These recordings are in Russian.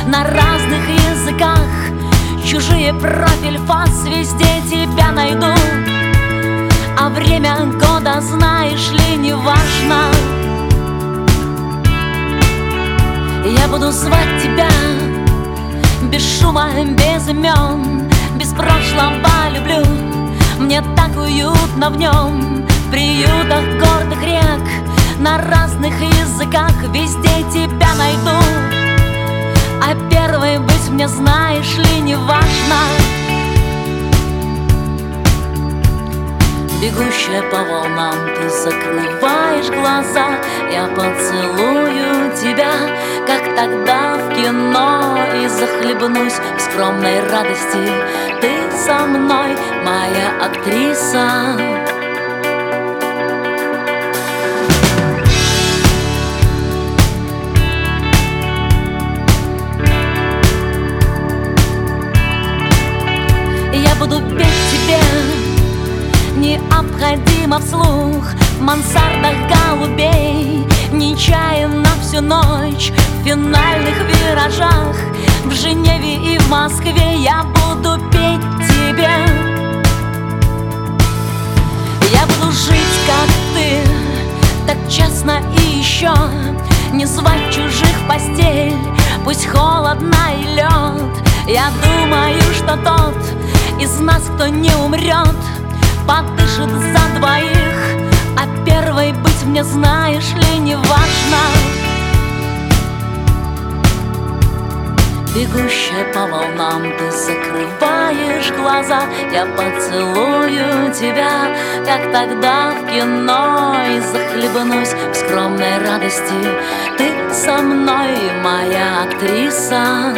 на разных языках. Чужие профиль, фас, везде тебя найду. А время года, знаешь ли, не важно. Я буду звать тебя без шума, без имен, без прошлого люблю. Мне так уютно в нем, в приютах гордых рек, на разных языках, везде тебя найду. А первой быть мне, знаешь ли, не важно. Бегущая по волнам, ты закрываешь глаза, я поцелую тебя, как тогда в кино, и захлебнусь в скромной радости. Ты со мной, моя актриса. Я буду петь тебе необходимо вслух в мансардах голубей, нечаянно всю ночь в финальных виражах. В Женеве и в Москве я буду петь тебе. Я буду жить, как ты, так честно и еще не звать чужих в постель, пусть холодно и лед. Я думаю, что тот из нас, кто не умрет, подышит за двоих, а первой быть мне, знаешь ли, не важно. Бегущая по волнам, ты закрываешь глаза, я поцелую тебя, как тогда в кино, и захлебнусь в скромной радости. Ты со мной, моя актриса.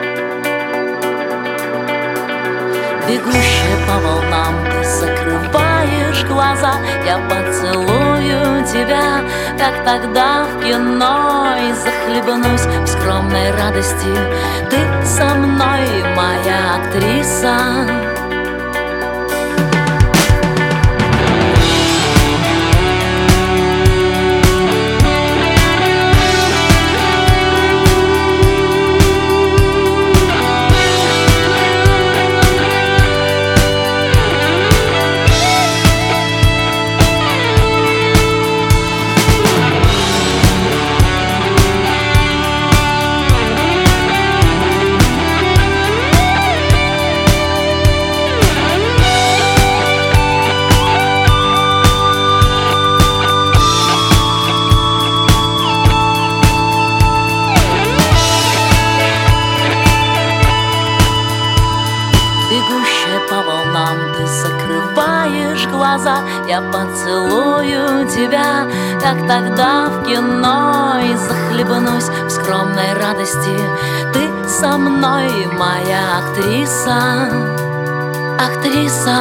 Бегущая по волнам, ты закрываешь глаза, я поцелую тебя, как тогда в кино, и захлебнусь в скромной радости. Ты со мной, моя актриса. Бегущая по волнам, ты закрываешь глаза, я поцелую тебя, как тогда в кино, и захлебнусь в скромной радости. Ты со мной, моя актриса. Актриса.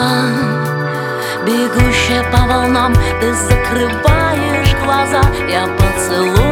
Бегущая по волнам, ты закрываешь глаза, я поцелую